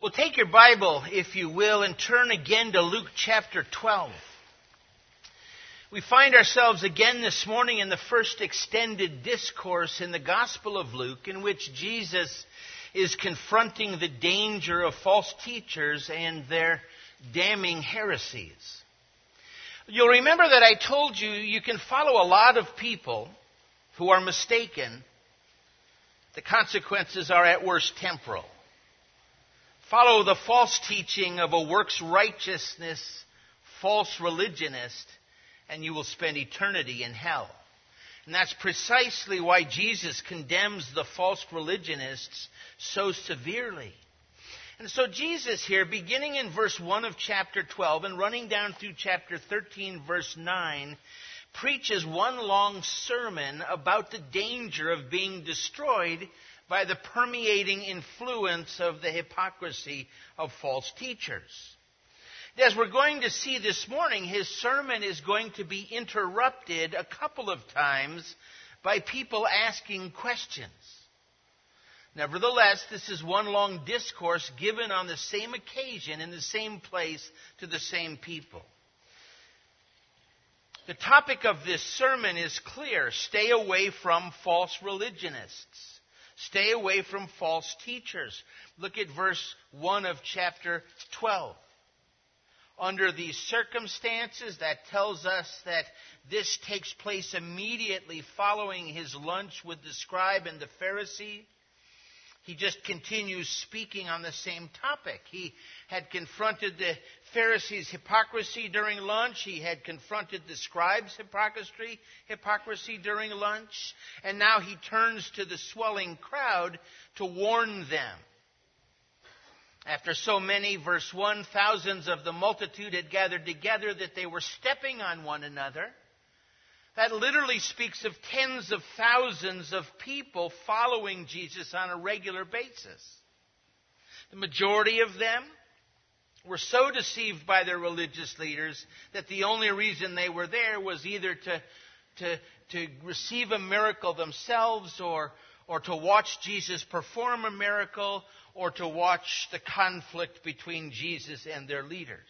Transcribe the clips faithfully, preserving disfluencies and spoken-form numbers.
Well, take your Bible, if you will, and turn again to Luke chapter twelve. We find ourselves again this morning in the first extended discourse in the Gospel of Luke, in which Jesus is confronting the danger of false teachers and their damning heresies. You'll remember that I told you you can follow a lot of people who are mistaken. The consequences are at worst temporal. Follow the false teaching of a works righteousness false religionist, and you will spend eternity in hell. And that's precisely why Jesus condemns the false religionists so severely. And so Jesus here, beginning in verse one of chapter twelve and running down through chapter thirteen, verse nine, preaches one long sermon about the danger of being destroyed by the permeating influence of the hypocrisy of false teachers. As we're going to see this morning, his sermon is going to be interrupted a couple of times by people asking questions. Nevertheless, this is one long discourse given on the same occasion in the same place to the same people. The topic of this sermon is clear. Stay away from false religionists. Stay away from false teachers. Look at verse one of chapter twelve. Under these circumstances, that tells us that this takes place immediately following his lunch with the scribe and the Pharisee. He just continues speaking on the same topic. He had confronted the Pharisees' hypocrisy during lunch. He had confronted the scribes' hypocrisy, hypocrisy during lunch. And now he turns to the swelling crowd to warn them. After so many, verse one, thousands of the multitude had gathered together that they were stepping on one another. That literally speaks of tens of thousands of people following Jesus on a regular basis. The majority of them were so deceived by their religious leaders that the only reason they were there was either to, to, to receive a miracle themselves or, or to watch Jesus perform a miracle or to watch the conflict between Jesus and their leaders.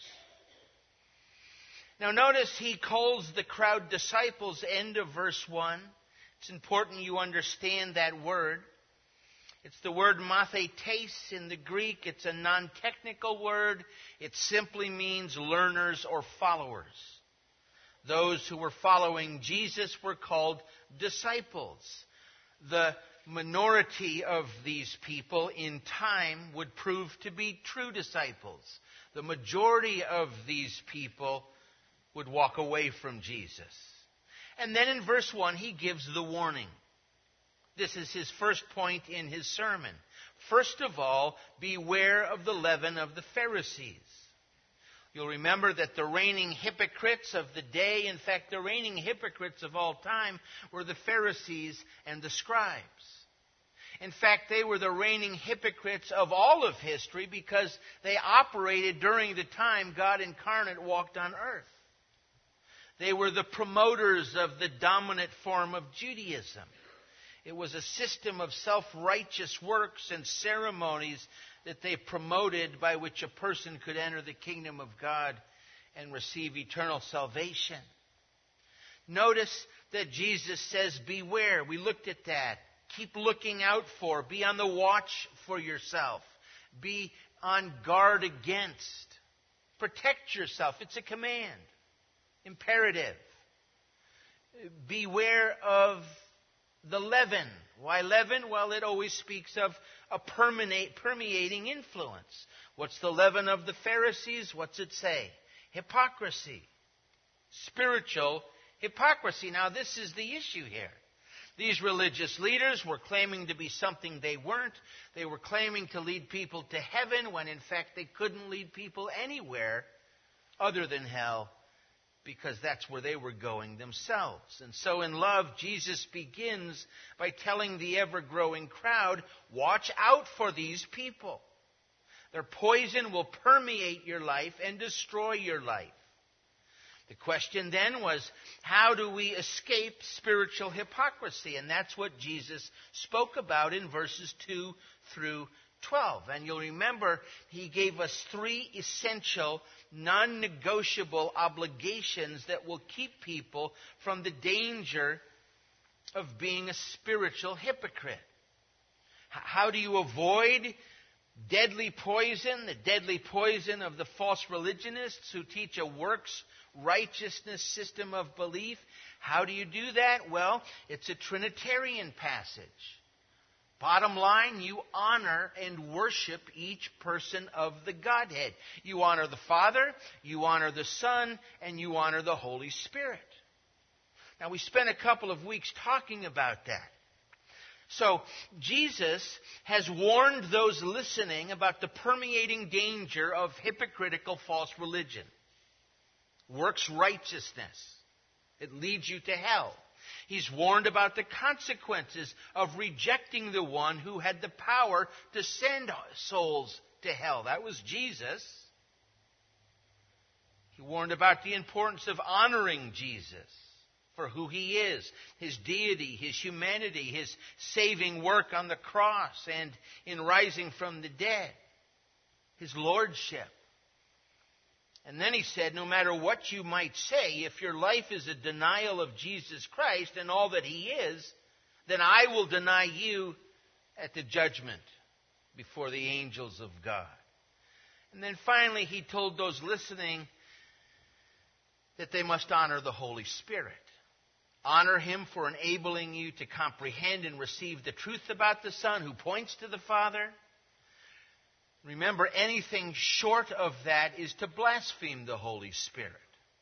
Now notice he calls the crowd disciples, end of verse one. It's important you understand that word. It's the word mathetes in the Greek. It's a non-technical word. It simply means learners or followers. Those who were following Jesus were called disciples. The minority of these people in time would prove to be true disciples. The majority of these people would walk away from Jesus. And then in verse one, he gives the warning. This is his first point in his sermon. First of all, beware of the leaven of the Pharisees. You'll remember that the reigning hypocrites of the day, in fact, the reigning hypocrites of all time, were the Pharisees and the scribes. In fact, they were the reigning hypocrites of all of history because they operated during the time God incarnate walked on earth. They were the promoters of the dominant form of Judaism. It was a system of self-righteous works and ceremonies that they promoted by which a person could enter the kingdom of God and receive eternal salvation. Notice that Jesus says, beware. We looked at that. Keep looking out for. Be on the watch for yourself. Be on guard against. Protect yourself. It's a command. Imperative. Beware of the leaven. Why leaven? Well, it always speaks of a permeate, permeating influence. What's the leaven of the Pharisees? What's it say? Hypocrisy. Spiritual hypocrisy. Now, this is the issue here. These religious leaders were claiming to be something they weren't. They were claiming to lead people to heaven when, in fact, they couldn't lead people anywhere other than hell, because that's where they were going themselves. And so in love, Jesus begins by telling the ever-growing crowd, watch out for these people. Their poison will permeate your life and destroy your life. The question then was, how do we escape spiritual hypocrisy? And that's what Jesus spoke about in verses two through twelve. And you'll remember he gave us three essential, non-negotiable obligations that will keep people from the danger of being a spiritual hypocrite. How do you avoid deadly poison, the deadly poison of the false religionists who teach a works righteousness system of belief? How do you do that? Well, it's a Trinitarian passage. Bottom line, you honor and worship each person of the Godhead. You honor the Father, you honor the Son, and you honor the Holy Spirit. Now, we spent a couple of weeks talking about that. So, Jesus has warned those listening about the permeating danger of hypocritical false religion. Works righteousness. It leads you to hell. He's warned about the consequences of rejecting the one who had the power to send souls to hell. That was Jesus. He warned about the importance of honoring Jesus for who he is, his deity, his humanity, his saving work on the cross and in rising from the dead, his lordship. And then he said, no matter what you might say, if your life is a denial of Jesus Christ and all that he is, then I will deny you at the judgment before the angels of God. And then finally he told those listening that they must honor the Holy Spirit. Honor him for enabling you to comprehend and receive the truth about the Son who points to the Father. Remember, anything short of that is to blaspheme the Holy Spirit.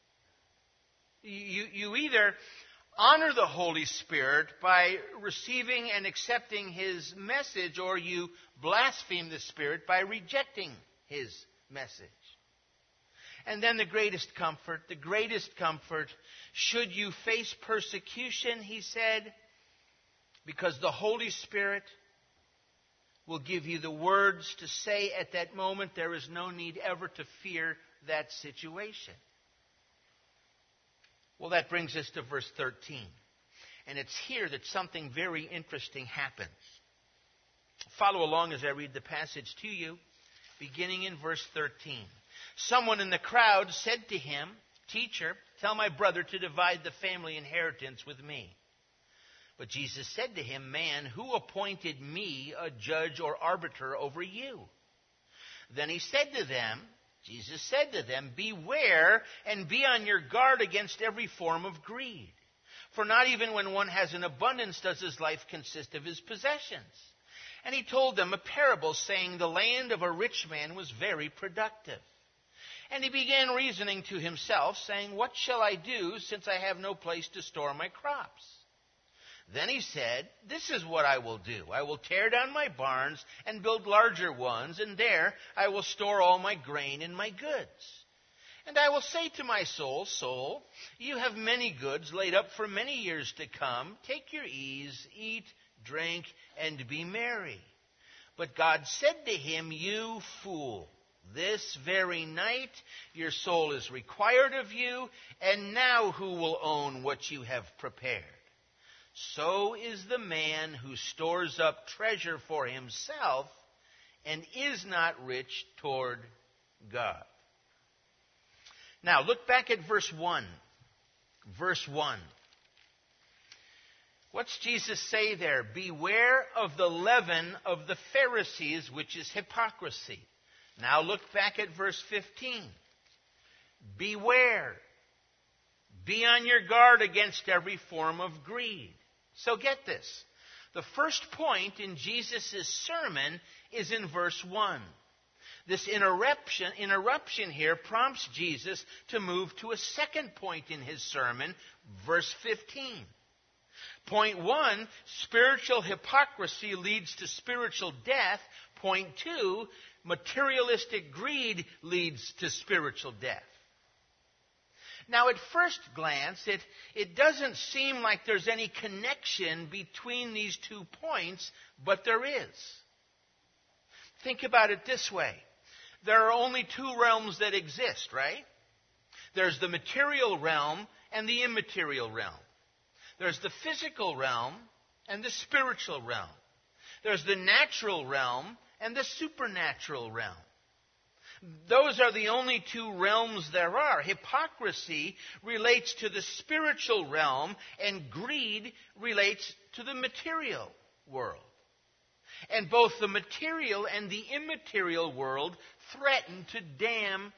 You, you either honor the Holy Spirit by receiving and accepting his message, or you blaspheme the Spirit by rejecting his message. And then the greatest comfort, the greatest comfort, should you face persecution, he said, because the Holy Spirit will give you the words to say at that moment. There is no need ever to fear that situation. Well, that brings us to verse thirteen. And it's here that something very interesting happens. Follow along as I read the passage to you, beginning in verse thirteen. Someone in the crowd said to him, "Teacher, tell my brother to divide the family inheritance with me." But Jesus said to him, "Man, who appointed me a judge or arbiter over you?" Then he said to them, Jesus said to them, "Beware and be on your guard against every form of greed. For not even when one has an abundance does his life consist of his possessions." And he told them a parable, saying, "The land of a rich man was very productive. And he began reasoning to himself, saying, 'What shall I do, since I have no place to store my crops?' Then he said, 'This is what I will do. I will tear down my barns and build larger ones, and there I will store all my grain and my goods. And I will say to my soul, Soul, you have many goods laid up for many years to come. Take your ease, eat, drink, and be merry.' But God said to him, 'You fool, this very night your soul is required of you, and now who will own what you have prepared? So is the man who stores up treasure for himself and is not rich toward God.'" Now look back at verse one. Verse one. What's Jesus say there? "Beware of the leaven of the Pharisees, which is hypocrisy." Now look back at verse fifteen. "Beware. Be on your guard against every form of greed." So get this. The first point in Jesus' sermon is in verse one. This interruption, interruption here prompts Jesus to move to a second point in his sermon, verse fifteen. Point one, spiritual hypocrisy leads to spiritual death. Point two, materialistic greed leads to spiritual death. Now, at first glance, it, it doesn't seem like there's any connection between these two points, but there is. Think about it this way. There are only two realms that exist, right? There's the material realm and the immaterial realm. There's the physical realm and the spiritual realm. There's the natural realm and the supernatural realm. Those are the only two realms there are. Hypocrisy relates to the spiritual realm, and greed relates to the material world. And both the material and the immaterial world threaten to damn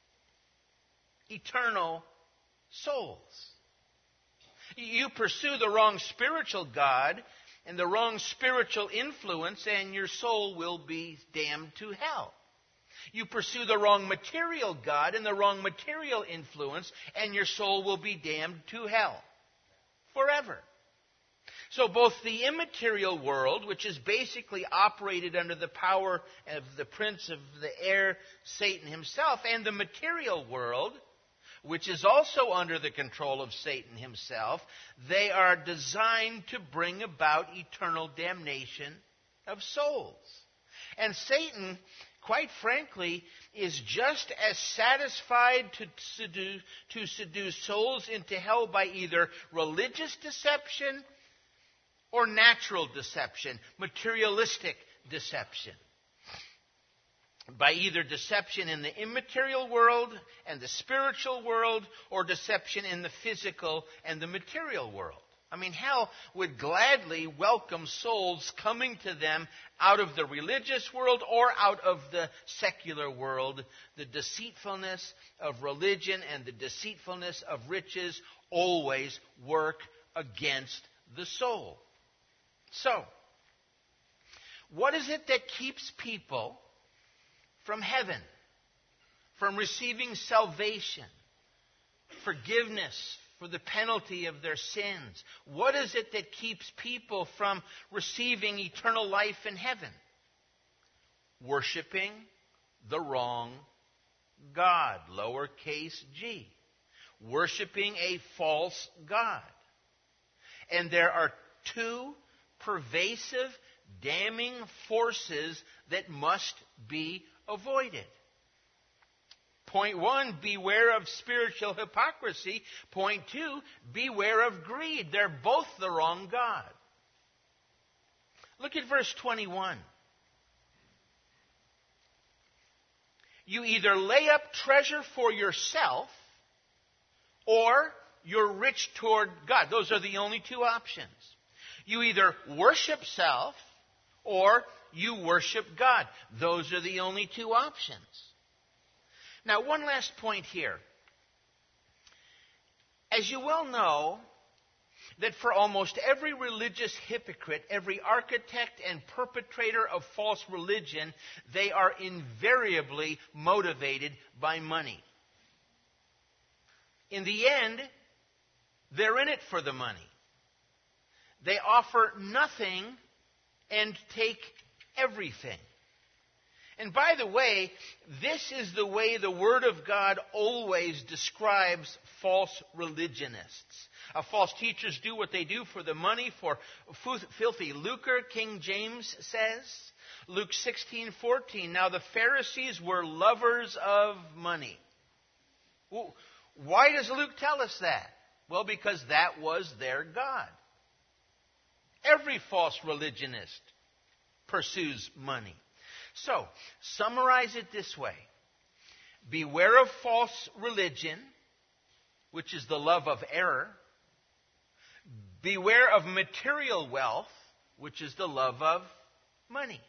eternal souls. You pursue the wrong spiritual God and the wrong spiritual influence, and your soul will be damned to hell. You pursue the wrong material God and the wrong material influence, and your soul will be damned to hell forever. So both the immaterial world, which is basically operated under the power of the prince of the air, Satan himself, and the material world, which is also under the control of Satan himself, they are designed to bring about eternal damnation of souls. And Satan, quite frankly, is just as satisfied to seduce, to seduce souls into hell by either religious deception or natural deception, materialistic deception. By either deception in the immaterial world and the spiritual world, or deception in the physical and the material world. I mean, hell would gladly welcome souls coming to them out of the religious world or out of the secular world. The deceitfulness of religion and the deceitfulness of riches always work against the soul. So, what is it that keeps people from heaven, from receiving salvation, forgiveness for the penalty of their sins? What is it that keeps people from receiving eternal life in heaven? Worshipping the wrong God, lowercase g. Worshipping a false God. And there are two pervasive, damning forces that must be avoided. Point one, beware of spiritual hypocrisy. Point two, beware of greed. They're both the wrong God. Look at verse twenty-one. You either lay up treasure for yourself, or you're rich toward God. Those are the only two options. You either worship self, or you worship God. Those are the only two options. Now, one last point here. As you well know, that for almost every religious hypocrite, every architect and perpetrator of false religion, they are invariably motivated by money. In the end, they're in it for the money. They offer nothing and take everything. And by the way, this is the way the Word of God always describes false religionists. Uh, false teachers do what they do for the money, for filthy lucre, King James says. Luke sixteen fourteen. Now the Pharisees were lovers of money. Well, why does Luke tell us that? Well, because that was their God. Every false religionist pursues money. So, summarize it this way. Beware of false religion, which is the love of error. Beware of material wealth, which is the love of money.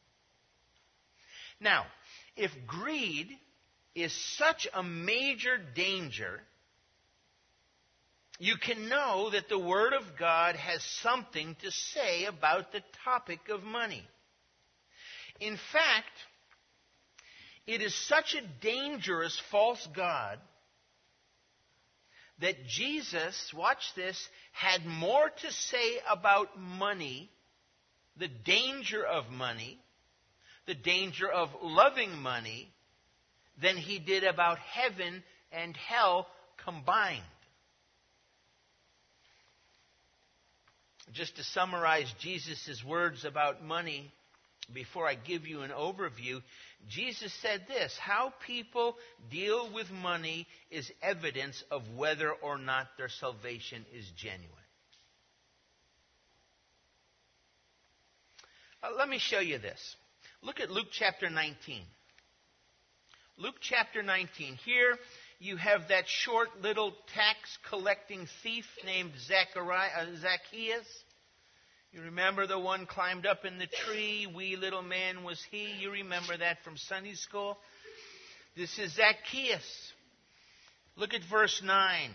Now, if greed is such a major danger, you can know that the Word of God has something to say about the topic of money. In fact, it is such a dangerous false god that Jesus, watch this, had more to say about money, the danger of money, the danger of loving money, than he did about heaven and hell combined. Just to summarize Jesus' words about money, before I give you an overview, Jesus said this: how people deal with money is evidence of whether or not their salvation is genuine. Uh, let me show you this. Look at Luke chapter nineteen. Luke chapter nineteen. Here you have that short little tax collecting thief named Zachariah, uh, Zacchaeus. You remember the one climbed up in the tree, wee little man was he. You remember that from Sunday school. This is Zacchaeus. Look at verse nine.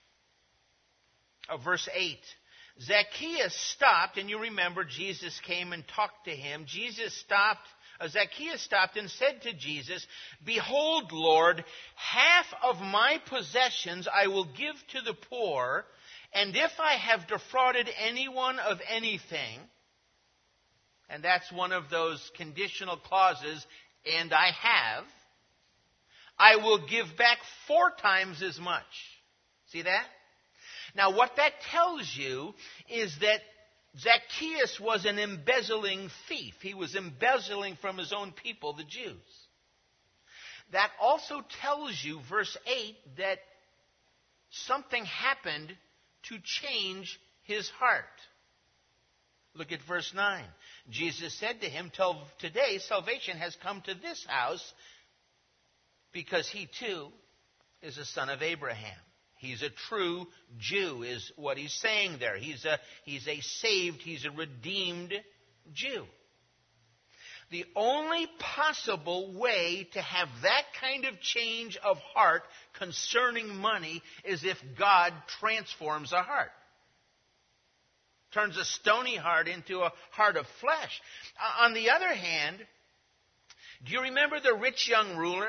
Or verse eight. Zacchaeus stopped, and you remember Jesus came and talked to him. Jesus stopped, uh, Zacchaeus stopped and said to Jesus, "Behold, Lord, half of my possessions I will give to the poor, and if I have defrauded anyone of anything," and that's one of those conditional clauses, "and I have, I will give back four times as much." See that? Now, what that tells you is that Zacchaeus was an embezzling thief. He was embezzling from his own people, the Jews. That also tells you, verse eight, that something happened to change his heart. Look at verse nine. Jesus said to him, "Till today salvation has come to this house, because he too is a son of Abraham." He's a true Jew, is what he's saying there. He's a, he's a saved, he's a redeemed Jew. The only possible way to have that kind of change of heart concerning money is if God transforms a heart. Turns a stony heart into a heart of flesh. Uh, on the other hand, do you remember the rich young ruler?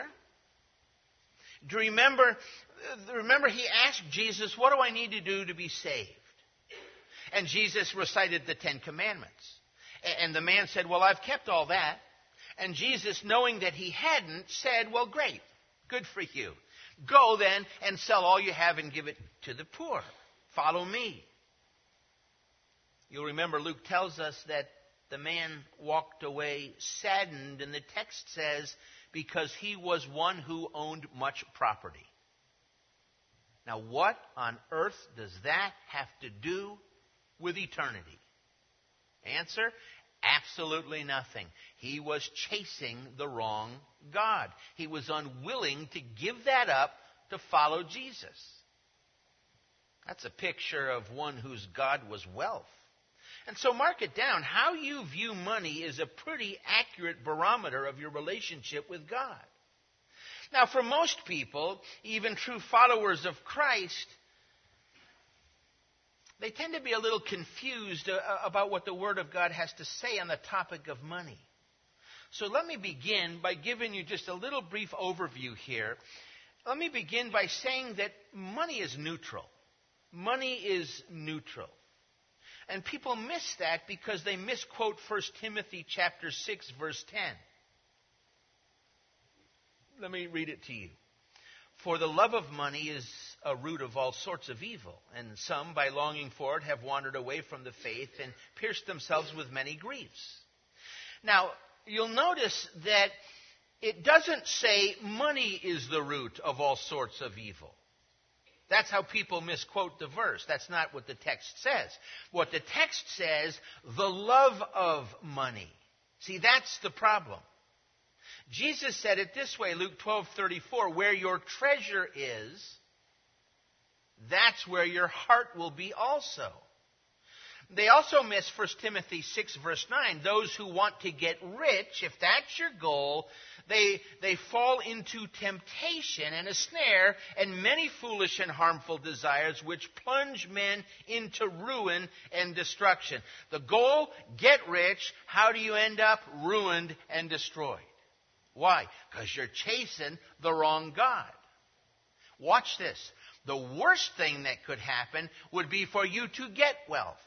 Do you remember, remember he asked Jesus, "What do I need to do to be saved?" And Jesus recited the Ten Commandments. And the man said, "Well, I've kept all that." And Jesus, knowing that he hadn't, said, "Well, great. Good for you. Go then and sell all you have and give it to the poor. Follow me." You'll remember Luke tells us that the man walked away saddened, and the text says, because he was one who owned much property. Now, what on earth does that have to do with eternity? Answer, absolutely nothing. He was chasing the wrong God. He was unwilling to give that up to follow Jesus. That's a picture of one whose God was wealth. And so mark it down. How you view money is a pretty accurate barometer of your relationship with God. Now, for most people, even true followers of Christ, they tend to be a little confused about what the Word of God has to say on the topic of money. So let me begin by giving you just a little brief overview here. Let me begin by saying that money is neutral. Money is neutral. And people miss that because they misquote First Timothy chapter six, verse ten. Let me read it to you. "For the love of money is a root of all sorts of evil, and some, by longing for it, have wandered away from the faith and pierced themselves with many griefs." Now, you'll notice that it doesn't say money is the root of all sorts of evil. That's how people misquote the verse. That's not what the text says. What the text says, the love of money. See, that's the problem. Jesus said it this way, Luke twelve thirty-four, "Where your treasure is, that's where your heart will be also." They also miss First Timothy six, verse nine. Those who want to get rich, if that's your goal, they, they fall into temptation and a snare and many foolish and harmful desires which plunge men into ruin and destruction. The goal, get rich. How do you end up? Ruined and destroyed. Why? Because you're chasing the wrong God. Watch this. The worst thing that could happen would be for you to get wealth.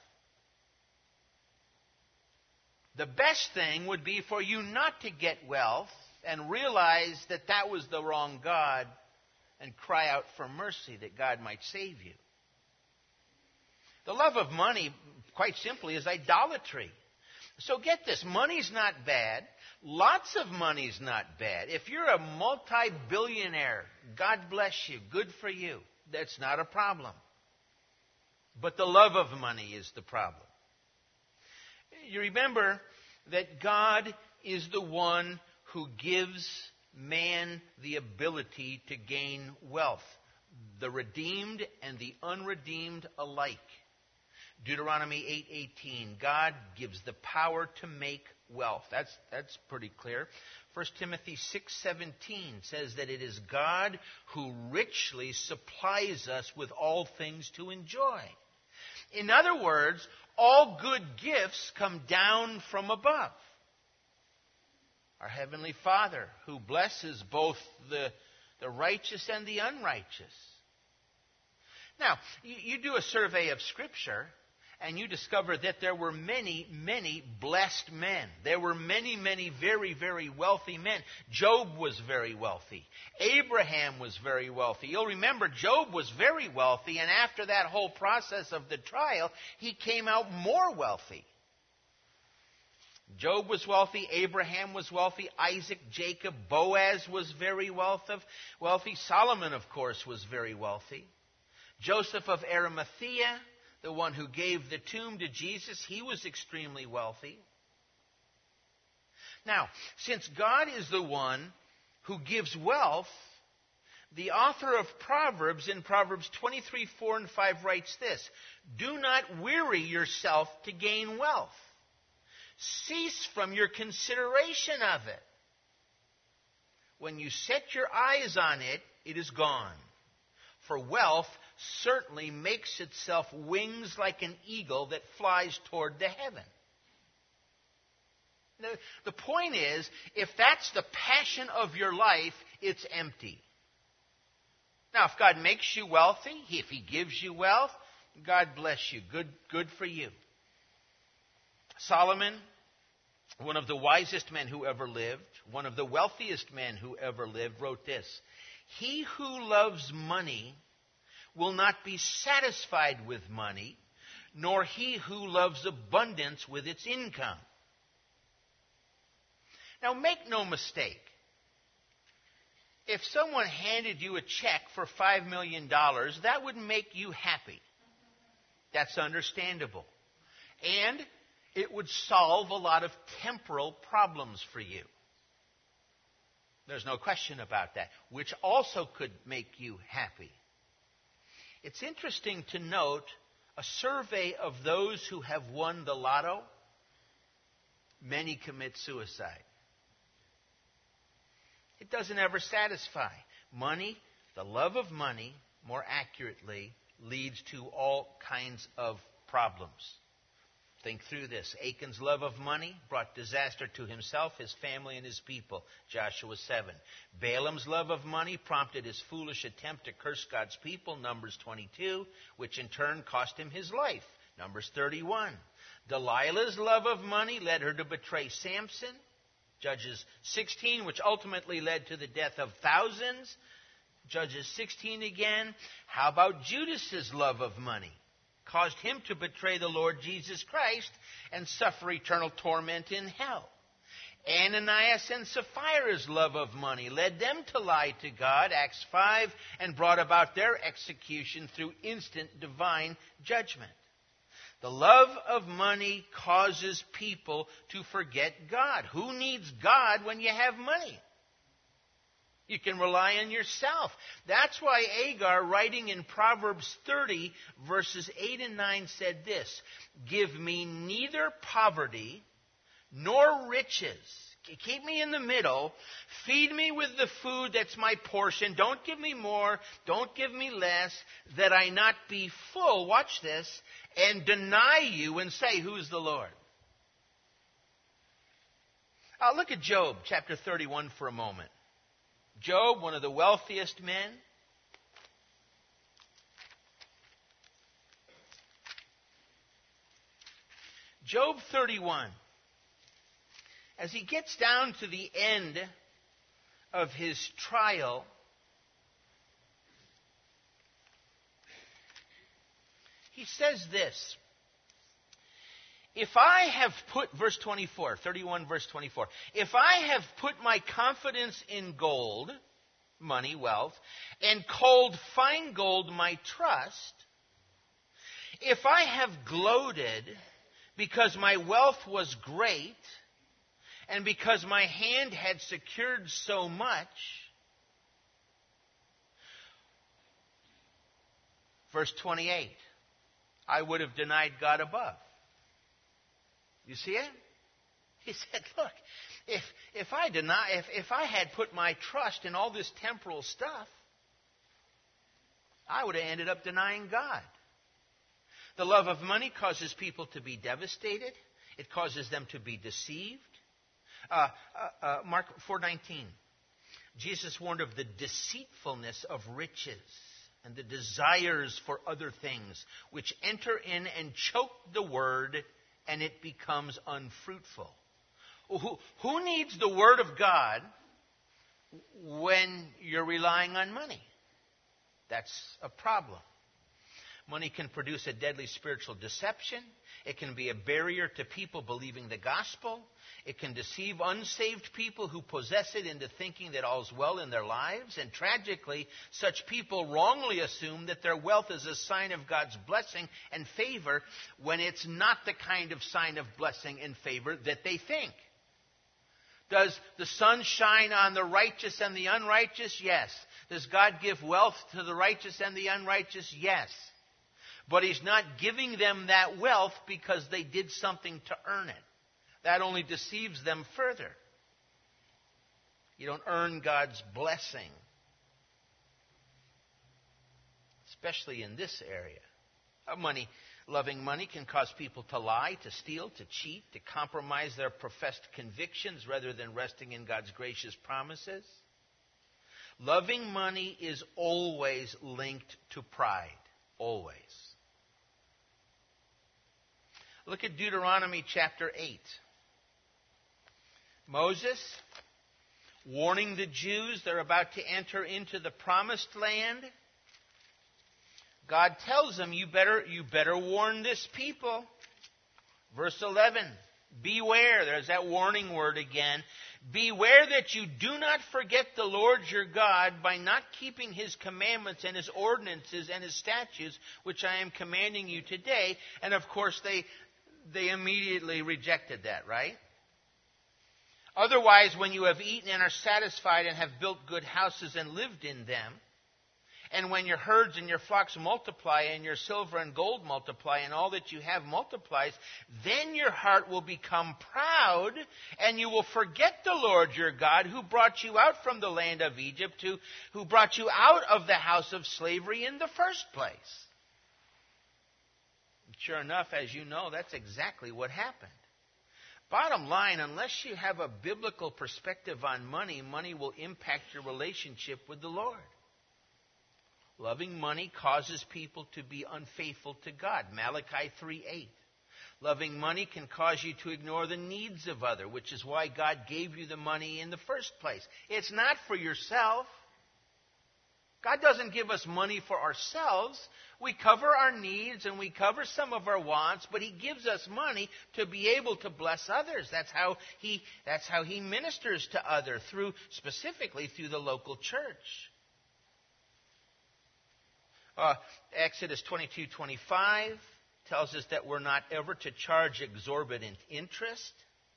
The best thing would be for you not to get wealth and realize that that was the wrong God and cry out for mercy that God might save you. The love of money, quite simply, is idolatry. So get this, money's not bad. Lots of money's not bad. If you're a multi-billionaire, God bless you, good for you. That's not a problem. But the love of money is the problem. You remember that God is the one who gives man the ability to gain wealth, the redeemed and the unredeemed alike. Deuteronomy eight eighteen, God gives the power to make wealth. That's, that's pretty clear. First Timothy six seventeen says that it is God who richly supplies us with all things to enjoy. In other words, all good gifts come down from above. Our Heavenly Father, who blesses both the, the righteous and the unrighteous. Now, you, you do a survey of Scripture, and you discover that there were many, many blessed men. There were many, many very, very wealthy men. Job was very wealthy. Abraham was very wealthy. You'll remember Job was very wealthy, and after that whole process of the trial, he came out more wealthy. Job was wealthy. Abraham was wealthy. Isaac, Jacob, Boaz was very wealthy. Solomon, of course, was very wealthy. Joseph of Arimathea, the one who gave the tomb to Jesus, he was extremely wealthy. Now, since God is the one who gives wealth, the author of Proverbs in Proverbs twenty-three, four and five writes this: "Do not weary yourself to gain wealth. Cease from your consideration of it. When you set your eyes on it, it is gone. For wealth certainly makes itself wings like an eagle that flies toward the heaven." Now, the point is, if that's the passion of your life, it's empty. Now, if God makes you wealthy, if He gives you wealth, God bless you. Good, good for you. Solomon, one of the wisest men who ever lived, one of the wealthiest men who ever lived, wrote this: "He who loves money will not be satisfied with money, nor he who loves abundance with its income." Now, make no mistake. If someone handed you a check for five million dollars, that would make you happy. That's understandable. And it would solve a lot of temporal problems for you. There's no question about that, which also could make you happy. It's interesting to note a survey of those who have won the lotto. Many commit suicide. It doesn't ever satisfy. Money, the love of money, more accurately, leads to all kinds of problems. Think through this. Achan's love of money brought disaster to himself, his family, and his people. Joshua seven. Balaam's love of money prompted his foolish attempt to curse God's people. Numbers twenty-two, which in turn cost him his life. Numbers thirty-one. Delilah's love of money led her to betray Samson. Judges sixteen, which ultimately led to the death of thousands. Judges sixteen again. How about Judas's love of money? Caused him to betray the Lord Jesus Christ and suffer eternal torment in hell. Ananias and Sapphira's love of money led them to lie to God, Acts five, and brought about their execution through instant divine judgment. The love of money causes people to forget God. Who needs God when you have money? You can rely on yourself. That's why Agar, writing in Proverbs thirty, verses eight and nine, said this: "Give me neither poverty nor riches." Keep me in the middle. Feed me with the food that's my portion. Don't give me more. Don't give me less, that I not be full. Watch this. And deny you and say, "Who's the Lord?" I'll look at Job chapter thirty-one for a moment. Job, one of the wealthiest men. Job thirty-one. As he gets down to the end of his trial, he says this: "If I have put," verse twenty-four, thirty-one, verse twenty-four, "if I have put my confidence in gold," money, wealth, "and called fine gold my trust, if I have gloated because my wealth was great, And because my hand had secured so much, verse twenty-eight, I would have denied God above. You see it? He said, look, if if I deny, if, if I had put my trust in all this temporal stuff, I would have ended up denying God. The love of money causes people to be devastated. It causes them to be deceived. Uh, uh, uh, Mark four nineteen. Jesus warned of the deceitfulness of riches and the desires for other things, which enter in and choke the word, and it becomes unfruitful. Who, who needs the word of God when you're relying on money? That's a problem. Money can produce a deadly spiritual deception. It can be a barrier to people believing the gospel. It can deceive unsaved people who possess it into thinking that all's well in their lives. And tragically, such people wrongly assume that their wealth is a sign of God's blessing and favor when it's not the kind of sign of blessing and favor that they think. Does the sun shine on the righteous and the unrighteous? Yes. Does God give wealth to the righteous and the unrighteous? Yes. But He's not giving them that wealth because they did something to earn it. That only deceives them further. You don't earn God's blessing, especially in this area. Money, loving money can cause people to lie, to steal, to cheat, to compromise their professed convictions rather than resting in God's gracious promises. Loving money is always linked to pride. Always. Look at Deuteronomy chapter eight. Moses, warning the Jews they're about to enter into the promised land. God tells them, you better, you better warn this people. Verse eleven, beware. There's that warning word again. Beware that you do not forget the Lord your God by not keeping His commandments and His ordinances and His statutes, which I am commanding you today. And of course, they, they immediately rejected that, right? Otherwise, when you have eaten and are satisfied and have built good houses and lived in them, and when your herds and your flocks multiply and your silver and gold multiply and all that you have multiplies, then your heart will become proud and you will forget the Lord your God who brought you out from the land of Egypt, who, who brought you out of the house of slavery in the first place. Sure enough, as you know, that's exactly what happened. Bottom line, unless you have a biblical perspective on money, money will impact your relationship with the Lord. Loving money causes people to be unfaithful to God. Malachi three eight. Loving money can cause you to ignore the needs of others, which is why God gave you the money in the first place. It's not for yourself. God doesn't give us money for ourselves. We cover our needs and we cover some of our wants, but He gives us money to be able to bless others. That's how He, that's how He ministers to others, through, specifically through the local church. Uh, Exodus twenty-two twenty-five tells us that we're not ever to charge exorbitant interest.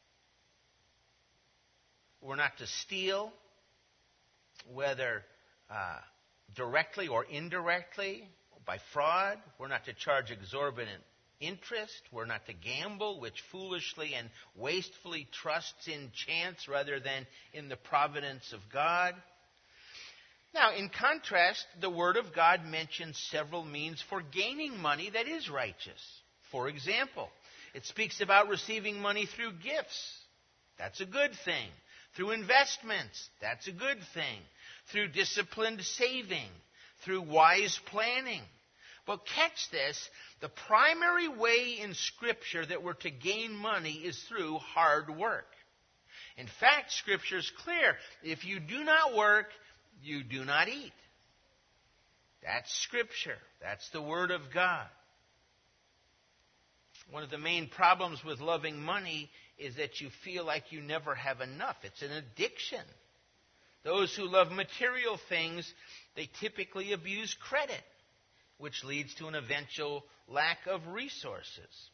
We're not to steal, whether uh, directly or indirectly, by fraud. We're not to charge exorbitant interest. We're not to gamble, which foolishly and wastefully trusts in chance rather than in the providence of God. Now, in contrast, the Word of God mentions several means for gaining money that is righteous. For example, it speaks about receiving money through gifts. That's a good thing. Through investments. That's a good thing. Through disciplined saving. Through wise planning. But catch this, the primary way in Scripture that we're to gain money is through hard work. In fact, Scripture is clear. If you do not work, you do not eat. That's Scripture. That's the Word of God. One of the main problems with loving money is that you feel like you never have enough. It's an addiction. Those who love material things, they typically abuse credit, which leads to an eventual lack of resources.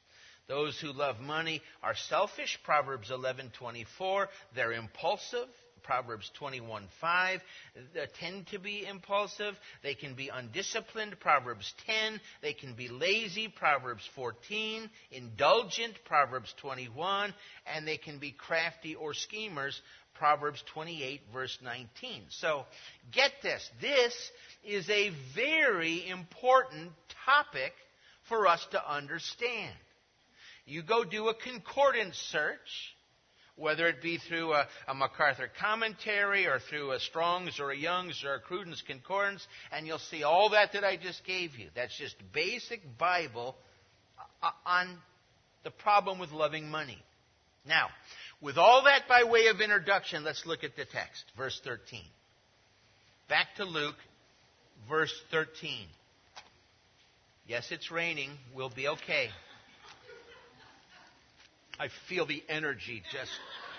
Those who love money are selfish, Proverbs eleven twenty-four. They're impulsive, Proverbs twenty-one five. They tend to be impulsive. They can be undisciplined, Proverbs ten. They can be lazy, Proverbs fourteen. Indulgent, Proverbs twenty-one. And they can be crafty or schemers, Proverbs twenty-eight, verse nineteen. So, get this. This is a very important topic for us to understand. You go do a concordance search, whether it be through a, a MacArthur commentary or through a Strong's or a Young's or a Cruden's concordance, and you'll see all that that I just gave you. That's just basic Bible on the problem with loving money. Now, with all that by way of introduction, let's look at the text, verse thirteen. Back to Luke, verse thirteen. Yes, it's raining. We'll be okay. I feel the energy just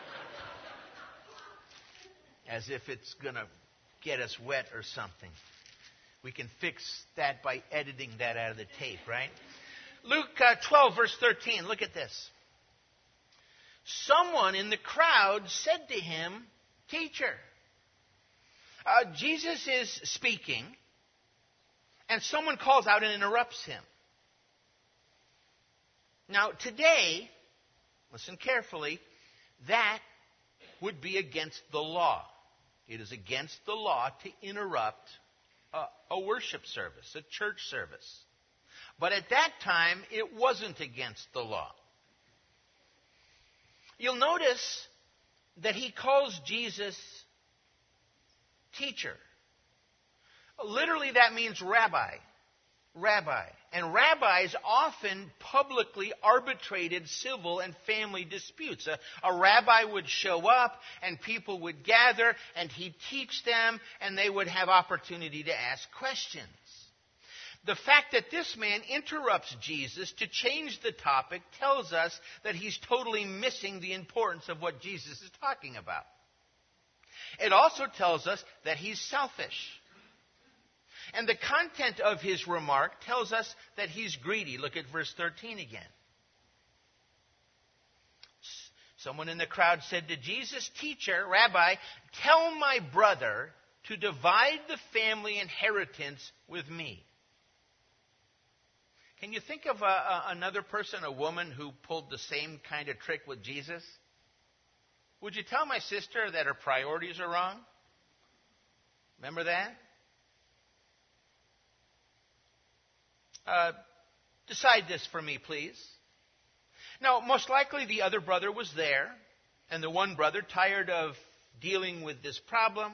as if it's going to get us wet or something. We can fix that by editing that out of the tape, right? Luke uh, twelve, verse thirteen. Look at this. Someone in the crowd said to him, "Teacher." Uh, Jesus is speaking, and someone calls out and interrupts him. Now, today, listen carefully, that would be against the law. It is against the law to interrupt a, a worship service, a church service. But at that time, it wasn't against the law. You'll notice that he calls Jesus teacher. Literally, that means rabbi. Rabbi. And rabbis often publicly arbitrated civil and family disputes. A, a rabbi would show up and people would gather and he'd teach them and they would have opportunity to ask questions. The fact that this man interrupts Jesus to change the topic tells us that he's totally missing the importance of what Jesus is talking about. It also tells us that he's selfish. And the content of his remark tells us that he's greedy. Look at verse thirteen again. Someone in the crowd said to Jesus, "Teacher, Rabbi, tell my brother to divide the family inheritance with me." Can you think of a, a, another person, a woman, who pulled the same kind of trick with Jesus? Would you tell my sister that her priorities are wrong? Remember that? Uh, decide this for me, please. Now, most likely the other brother was there, and the one brother, tired of dealing with this problem,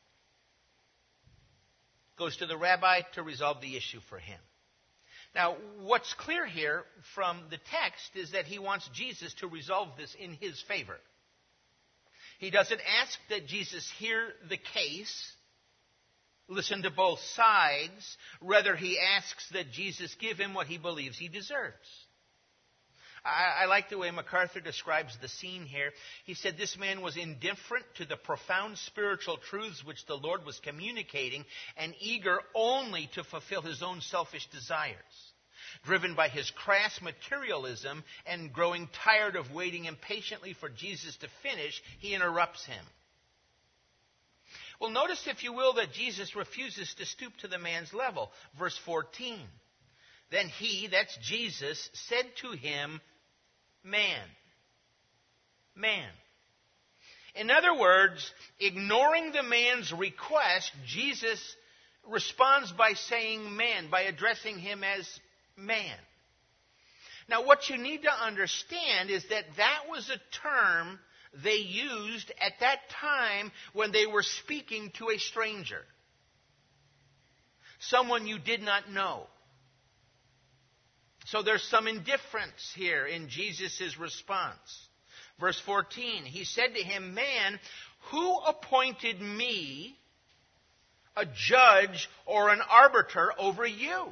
goes to the rabbi to resolve the issue for him. Now, what's clear here from the text is that he wants Jesus to resolve this in his favor. He doesn't ask that Jesus hear the case, listen to both sides. Rather, he asks that Jesus give him what he believes he deserves. I, I like the way MacArthur describes the scene here. He said this man was indifferent to the profound spiritual truths which the Lord was communicating and eager only to fulfill his own selfish desires. Driven by his crass materialism and growing tired of waiting impatiently for Jesus to finish, he interrupts him. Well, notice, if you will, that Jesus refuses to stoop to the man's level. Verse fourteen. Then he, that's Jesus, said to him, "Man." Man. In other words, ignoring the man's request, Jesus responds by saying man, by addressing him as man. Now, what you need to understand is that that was a term they used at that time when they were speaking to a stranger, someone you did not know. So there's some indifference here in Jesus' response. Verse fourteen, he said to him, "Man, who appointed me a judge or an arbiter over you?"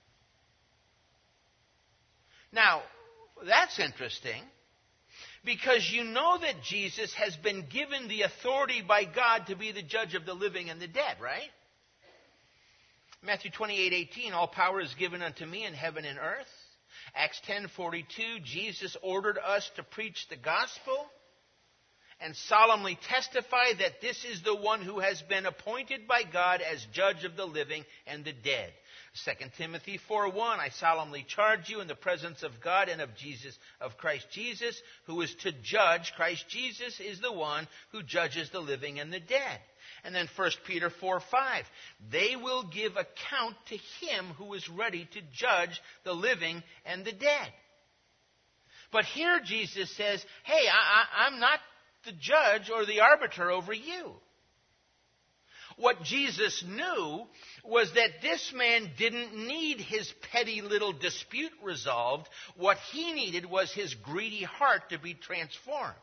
Now, that's interesting, because you know that Jesus has been given the authority by God to be the judge of the living and the dead, right? Matthew twenty-eight eighteen, "All power is given unto me in heaven and earth. Acts ten forty-two, Jesus ordered us to preach the gospel and solemnly testify that this is the one who has been appointed by God as judge of the living and the dead. Second Timothy four one, I solemnly charge you in the presence of God and of Jesus, of Christ Jesus, who is to judge. Christ Jesus is the one who judges the living and the dead. And then First Peter four five, they will give account to him who is ready to judge the living and the dead. But here Jesus says, hey, I, I, I'm not the judge or the arbiter over you. What Jesus knew was that this man didn't need his petty little dispute resolved. What he needed was his greedy heart to be transformed.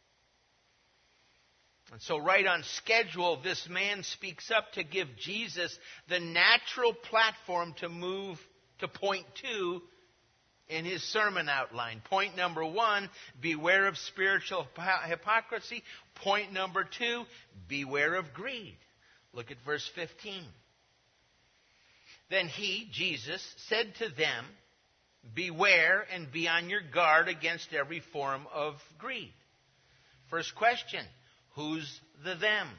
And so right on schedule, this man speaks up to give Jesus the natural platform to move to point two in his sermon outline. Point number one, beware of spiritual hypocrisy. Point number two, beware of greed. Look at verse fifteen. Then he, Jesus, said to them, beware and be on your guard against every form of greed. First question, who's the them?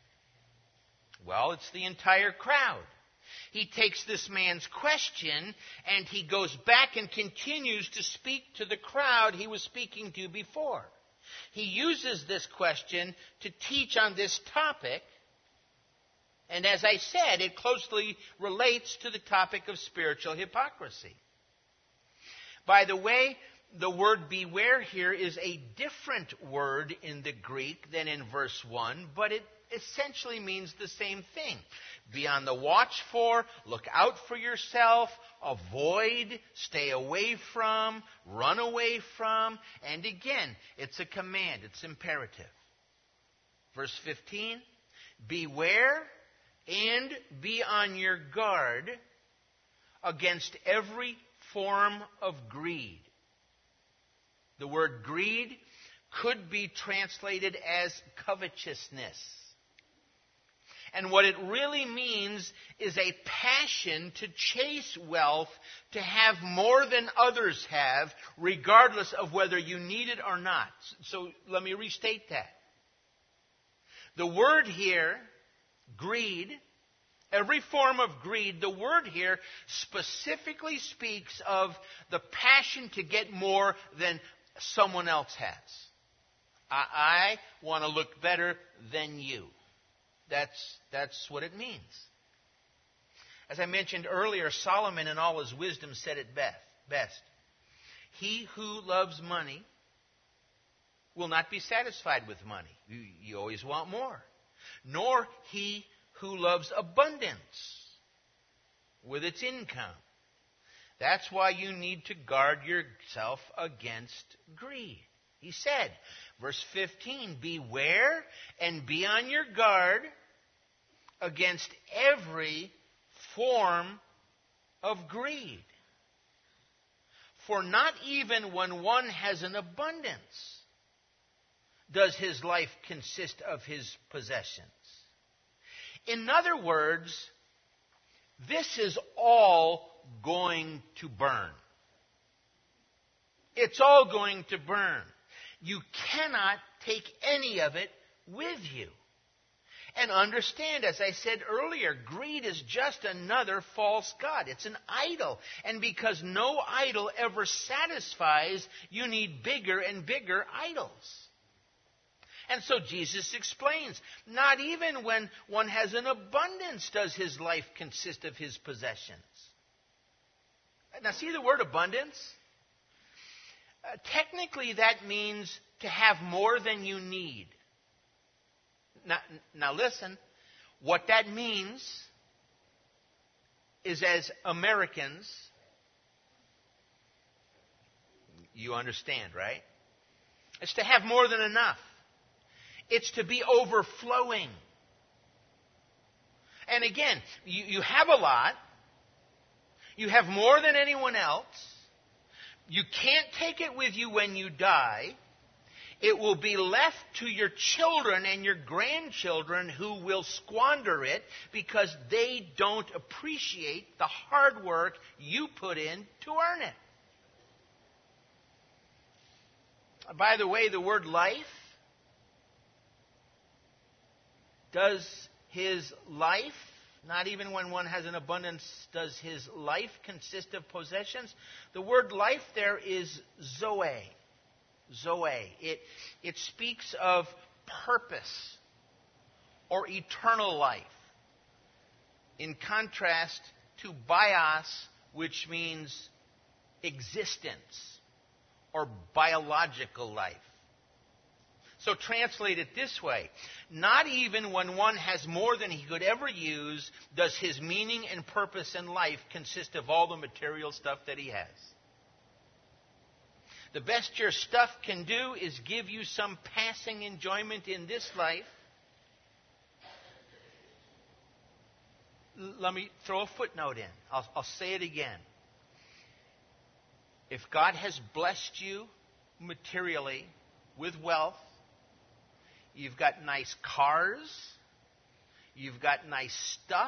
Well, it's the entire crowd. He takes this man's question and he goes back and continues to speak to the crowd he was speaking to before. He uses this question to teach on this topic. And as I said, it closely relates to the topic of spiritual hypocrisy. By the way, the word beware here is a different word in the Greek than in verse one, but it essentially means the same thing. Be on the watch for, look out for yourself, avoid, stay away from, run away from. And again, it's a command, it's imperative. Verse fifteen, beware and be on your guard against every form of greed. The word greed could be translated as covetousness. And what it really means is a passion to chase wealth, to have more than others have, regardless of whether you need it or not. So let me restate that. The word here, greed, every form of greed, the word here specifically speaks of the passion to get more than someone else has. I, I want to look better than you. That's, that's what it means. As I mentioned earlier, Solomon in all his wisdom said it best. best. He who loves money will not be satisfied with money. You, you always want more. Nor he who loves abundance with its income. That's why you need to guard yourself against greed. He said, verse fifteen, beware and be on your guard against every form of greed. For not even when one has an abundance does his life consist of his possessions. In other words, this is all going to burn. It's all going to burn. You cannot take any of it with you. And understand, as I said earlier, greed is just another false god. It's an idol. And because no idol ever satisfies, you need bigger and bigger idols. And so Jesus explains, not even when one has an abundance does his life consist of his possessions. Now see the word abundance? Uh, technically that means to have more than you need. Now, now listen, what that means is, as Americans, you understand, right? It's to have more than enough. It's to be overflowing. And again, you, you have a lot. You have more than anyone else. You can't take it with you when you die. It will be left to your children and your grandchildren who will squander it because they don't appreciate the hard work you put in to earn it. By the way, the word life, does his life, not even when one has an abundance, does his life consist of possessions? The word life there is zoe. Zoe. It, it speaks of purpose or eternal life. In contrast to bios, which means existence or biological life. So translate it this way. Not even when one has more than he could ever use does his meaning and purpose in life consist of all the material stuff that he has. The best your stuff can do is give you some passing enjoyment in this life. L- let me throw a footnote in. I'll, I'll say it again. If God has blessed you materially with wealth, you've got nice cars, you've got nice stuff,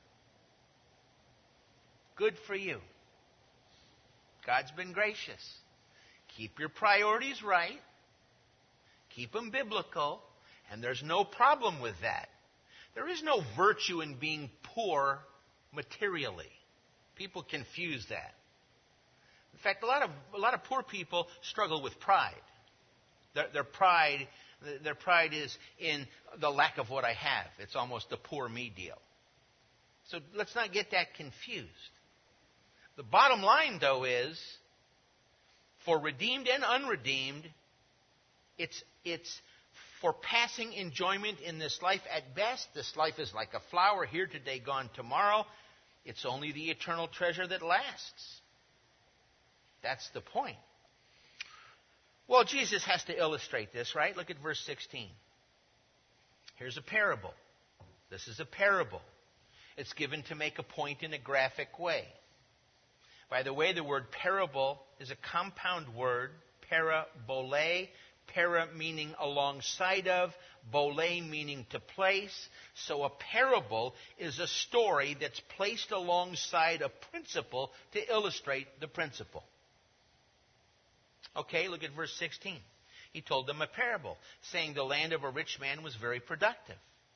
good for you. God's been gracious. Keep your priorities right. Keep them biblical. And there's no problem with that. There is no virtue in being poor materially. People confuse that. In fact, a lot of a lot of poor people struggle with pride. Their, their pride, their pride is in the lack of what I have. It's almost a poor me deal. So let's not get that confused. The bottom line, though, is for redeemed and unredeemed, it's it's for passing enjoyment in this life at best. This life is like a flower, here today, gone tomorrow. It's only the eternal treasure that lasts. That's the point. Well, Jesus has to illustrate this, right? Look at verse sixteen. Here's a parable. This is a parable. It's given to make a point in a graphic way. By the way, the word parable is a compound word, parabole, para meaning alongside of, bole meaning to place. So a parable is a story that's placed alongside a principle to illustrate the principle. Okay, look at verse sixteen. He told them a parable, saying the land of a rich man was very productive.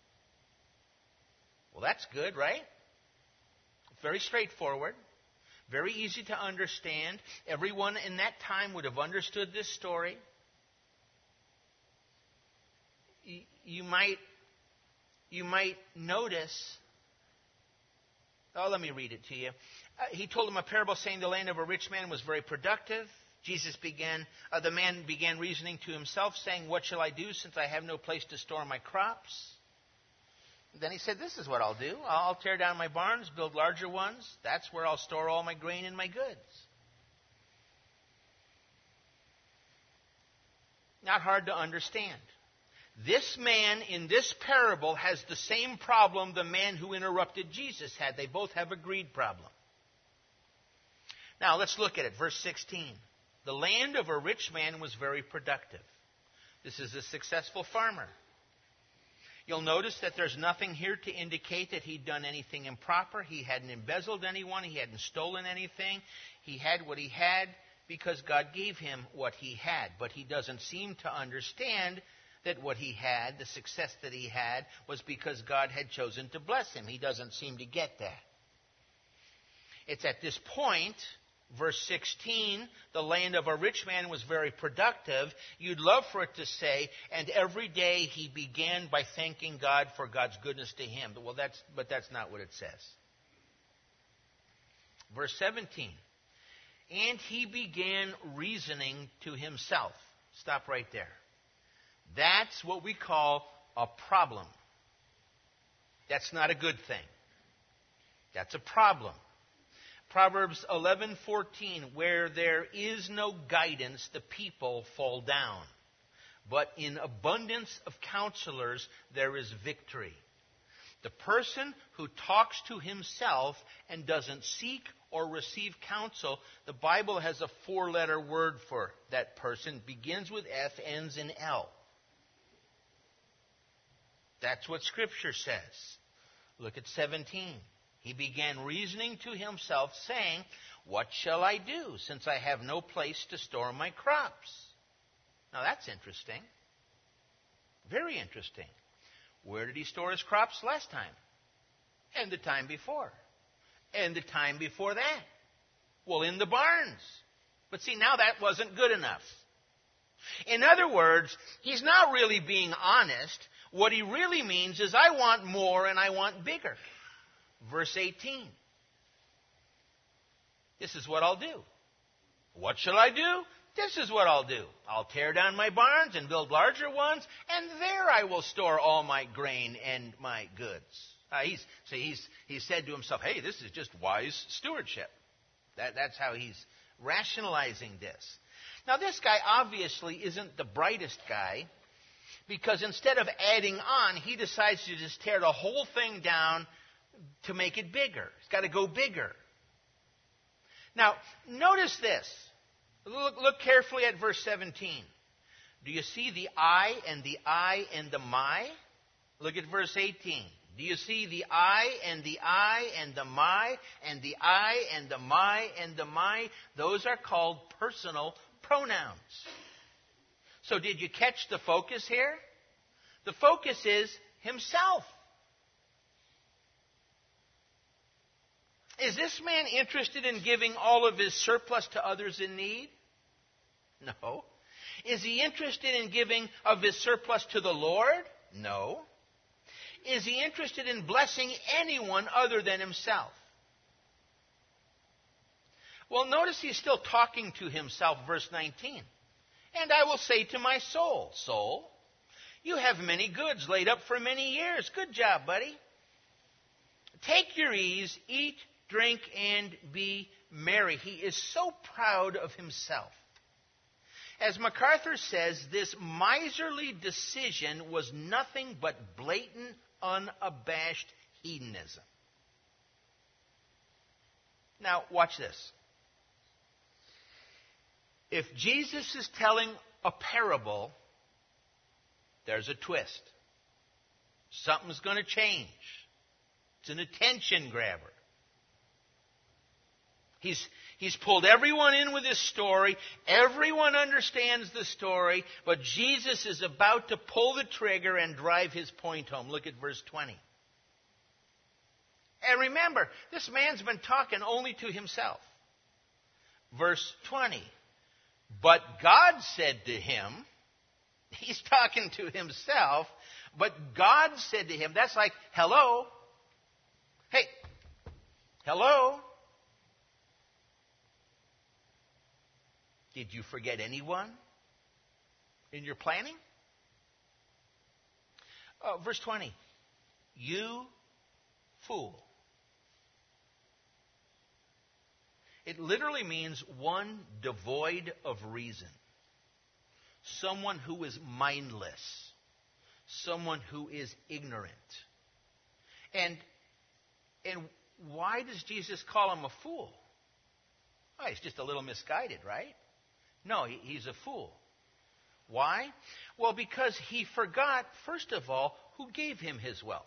Well, that's good, right? Very straightforward. Very easy to understand. Everyone in that time would have understood this story. You might, you might notice. Oh, let me read it to you. Uh, he told them a parable saying the land of a rich man was very productive. Jesus began, uh, the man began reasoning to himself, saying, "What shall I do since I have no place to store my crops?" Then he said, "This is what I'll do. I'll tear down my barns, build larger ones. That's where I'll store all my grain and my goods." Not hard to understand. This man in this parable has the same problem the man who interrupted Jesus had. They both have a greed problem. Now let's look at it. Verse sixteen. The land of a rich man was very productive. This is a successful farmer. You'll notice that there's nothing here to indicate that he'd done anything improper. He hadn't embezzled anyone. He hadn't stolen anything. He had what he had because God gave him what he had. But he doesn't seem to understand that what he had, the success that he had, was because God had chosen to bless him. He doesn't seem to get that. It's at this point, verse sixteen, the land of a rich man was very productive. You'd love for it to say, and every day he began by thanking God for God's goodness to him. Well, that's, but that's not what it says. Verse seventeen, and he began reasoning to himself. Stop right there. That's what we call a problem. That's not a good thing. That's a problem. Proverbs eleven fourteen, where there is no guidance, the people fall down. But in abundance of counselors, there is victory. The person who talks to himself and doesn't seek or receive counsel, the Bible has a four-letter word for that person. Begins with F, ends in L. That's what Scripture says. Look at seventeen. He began reasoning to himself, saying, "What shall I do, since I have no place to store my crops?" Now that's interesting. Very interesting. Where did he store his crops last time? And the time before? And the time before that? Well, in the barns. But see, now that wasn't good enough. In other words, he's not really being honest. What he really means is, I want more and I want bigger. Verse eighteen. This is what I'll do. What shall I do? This is what I'll do. I'll tear down my barns and build larger ones, and there I will store all my grain and my goods. Uh, he's, so he's, he said to himself, hey, this is just wise stewardship. That, that's how he's rationalizing this. Now, this guy obviously isn't the brightest guy, because instead of adding on, he decides to just tear the whole thing down to make it bigger. It's got to go bigger. Now, notice this. Look, look carefully at verse seventeen. Do you see the I and the I and the my? Look at verse eighteen. Do you see the I and the I and the my and the I and the my and the my? Those are called personal pronouns. So did you catch the focus here? The focus is himself. Is this man interested in giving all of his surplus to others in need? No. Is he interested in giving of his surplus to the Lord? No. Is he interested in blessing anyone other than himself? Well, notice he's still talking to himself, verse nineteen. And I will say to my soul, soul, you have many goods laid up for many years. Good job, buddy. Take your ease, eat, drink, and be merry. He is so proud of himself. As MacArthur says, this miserly decision was nothing but blatant, unabashed hedonism. Now, watch this. If Jesus is telling a parable, there's a twist. Something's going to change. It's an attention grabber. He's, he's pulled everyone in with his story. Everyone understands the story. But Jesus is about to pull the trigger and drive his point home. Look at verse twenty. And remember, this man's been talking only to himself. Verse twenty. But God said to him, he's talking to himself, but God said to him, that's like, hello. Hey, hello. Did you forget anyone in your planning? Oh, verse twenty. You fool. It literally means one devoid of reason. Someone who is mindless. Someone who is ignorant. And, and why does Jesus call him a fool? Oh, he's just a little misguided, right? No, he, he's a fool. Why? Well, because he forgot, first of all, who gave him his wealth.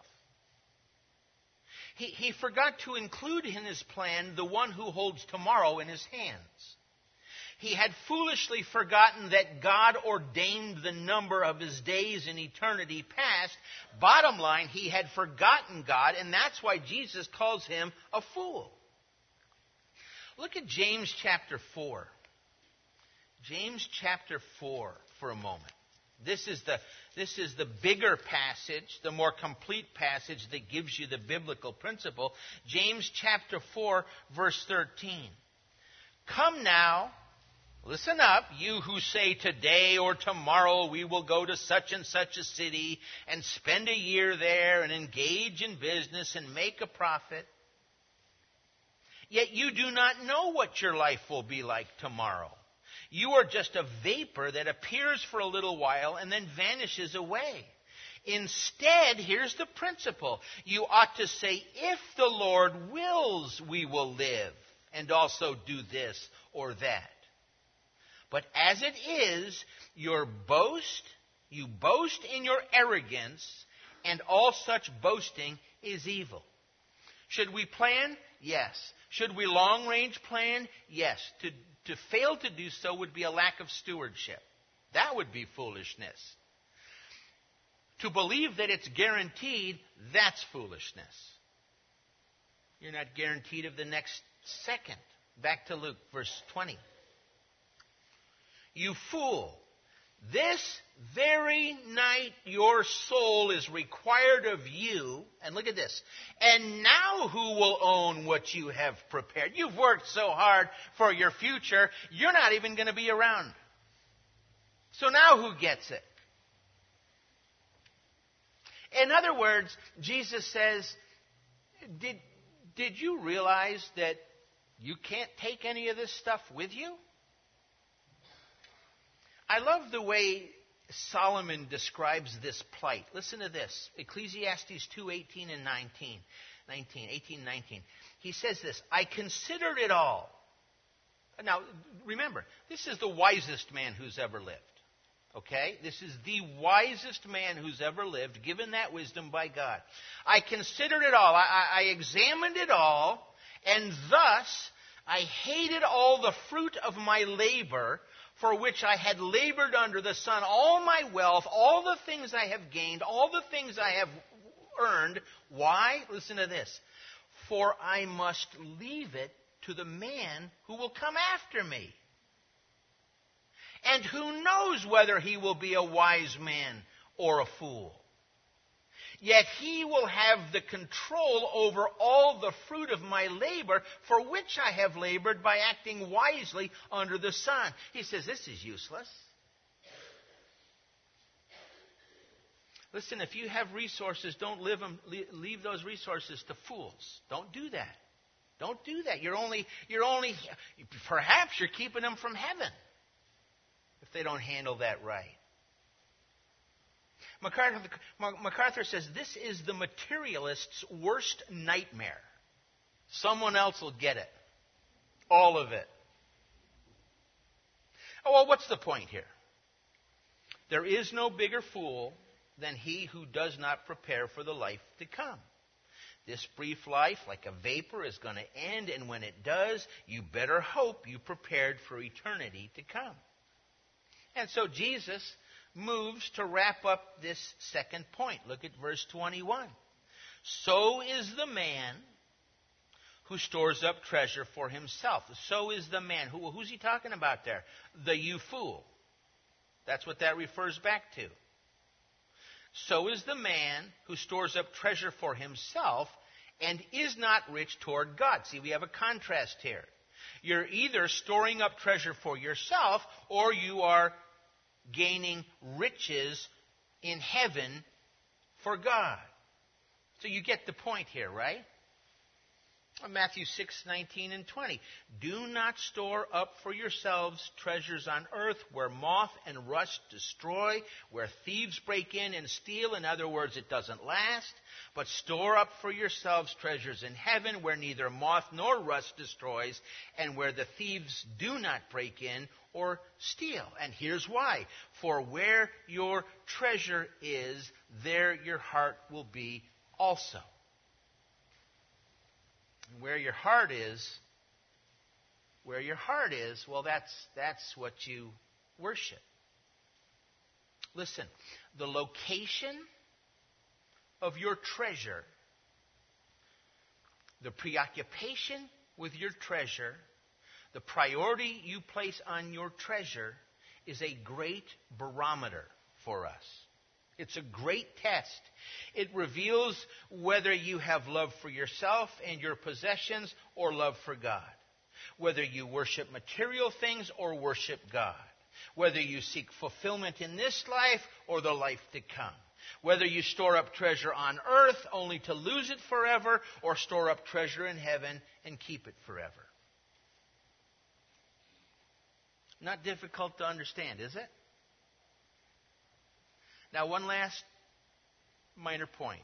He, he forgot to include in his plan the one who holds tomorrow in his hands. He had foolishly forgotten that God ordained the number of his days in eternity past. Bottom line, he had forgotten God, and that's why Jesus calls him a fool. Look at James chapter four. James chapter four for a moment. This is the this is the bigger passage, the more complete passage that gives you the biblical principle. James chapter four, verse thirteen. Come now, listen up, you who say today or tomorrow we will go to such and such a city and spend a year there and engage in business and make a profit. Yet you do not know what your life will be like tomorrow. You are just a vapor that appears for a little while and then vanishes away. Instead, here's the principle. You ought to say, if the Lord wills, we will live and also do this or that. But as it is, your boast, you boast in your arrogance, and all such boasting is evil. Should we plan? Yes. Should we long-range plan? Yes. To, to fail to do so would be a lack of stewardship. That would be foolishness. To believe that it's guaranteed, that's foolishness. You're not guaranteed of the next second. Back to Luke, verse twenty. You fool, this very night your soul is required of you. And look at this. And now who will own what you have prepared? You've worked so hard for your future, you're not even going to be around. So now who gets it? In other words, Jesus says, did, did you realize that you can't take any of this stuff with you? I love the way Solomon describes this plight. Listen to this. Ecclesiastes two, eighteen and nineteen. nineteen, eighteen, nineteen. He says this, I considered it all. Now, remember, this is the wisest man who's ever lived. Okay? This is the wisest man who's ever lived, given that wisdom by God. I considered it all. I, I, I examined it all, and thus I hated all the fruit of my labor, for which I had labored under the sun, all my wealth, all the things I have gained, all the things I have earned. Why? Listen to this. For I must leave it to the man who will come after me. And who knows whether he will be a wise man or a fool? Yet he will have the control over all the fruit of my labor, for which I have labored by acting wisely under the sun. He says, this is useless. Listen, if you have resources, don't live them, leave those resources to fools. Don't do that. Don't do that. You're only, you're only, perhaps you're keeping them from heaven if they don't handle that right. MacArthur, MacArthur says this is the materialist's worst nightmare. Someone else will get it. All of it. Oh, well, what's the point here? There is no bigger fool than he who does not prepare for the life to come. This brief life, like a vapor, is going to end, and when it does, you better hope you prepared for eternity to come. And so Jesus moves to wrap up this second point. Look at verse twenty-one. So is the man who stores up treasure for himself. So is the man. Who, who's he talking about there? The you fool. That's what that refers back to. So is the man who stores up treasure for himself and is not rich toward God. See, we have a contrast here. You're either storing up treasure for yourself or you are gaining riches in heaven for God. So you get the point here, right? Matthew six, nineteen and twenty. Do not store up for yourselves treasures on earth where moth and rust destroy, where thieves break in and steal. In other words, it doesn't last. But store up for yourselves treasures in heaven where neither moth nor rust destroys and where the thieves do not break in or steal. And here's why. For where your treasure is, there your heart will be also. And where your heart is, where your heart is, well, that's, that's what you worship. Listen, the location of your treasure, the preoccupation with your treasure, the priority you place on your treasure is a great barometer for us. It's a great test. It reveals whether you have love for yourself and your possessions or love for God. Whether you worship material things or worship God. Whether you seek fulfillment in this life or the life to come. Whether you store up treasure on earth only to lose it forever or store up treasure in heaven and keep it forever. Not difficult to understand, is it? Now, one last minor point.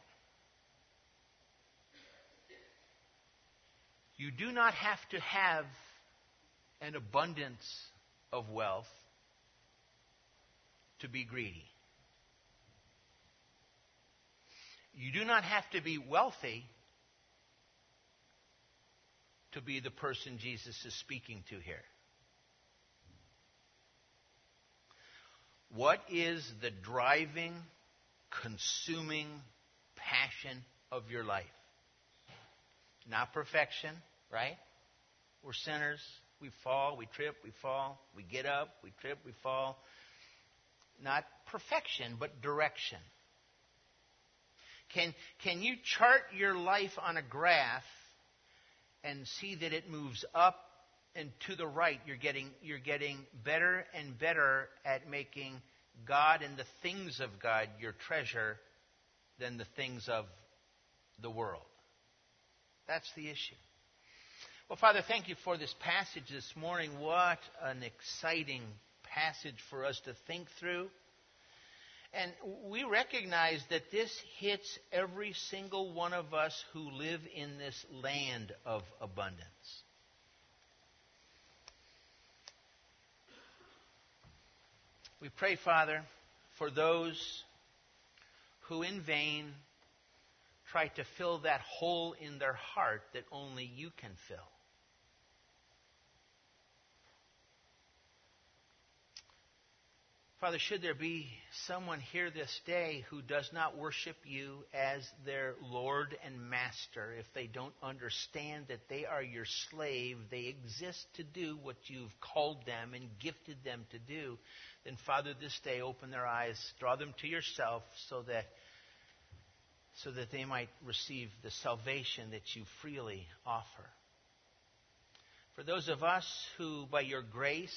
You do not have to have an abundance of wealth to be greedy. You do not have to be wealthy to be the person Jesus is speaking to here. What is the driving, consuming passion of your life? Not perfection, right? We're sinners. We fall, we trip, we fall. We get up, we trip, we fall. Not perfection, but direction. Can, can you chart your life on a graph and see that it moves up and to the right? You're getting, you're getting better and better at making God and the things of God your treasure than the things of the world. That's the issue. Well, Father, thank you for this passage this morning. What an exciting passage for us to think through. And we recognize that this hits every single one of us who live in this land of abundance. We pray, Father, for those who in vain try to fill that hole in their heart that only you can fill. Father, should there be someone here this day who does not worship you as their Lord and Master, if they don't understand that they are your slave, they exist to do what you've called them and gifted them to do, then, Father, this day open their eyes, draw them to yourself so that so that they might receive the salvation that you freely offer. For those of us who, by your grace,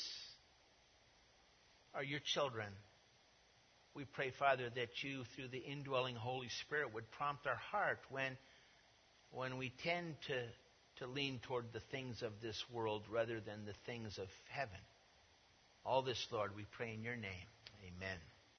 are your children, we pray, Father, that you, through the indwelling Holy Spirit, would prompt our heart when, when we tend to, to lean toward the things of this world rather than the things of heaven. All this, Lord, we pray in your name. Amen.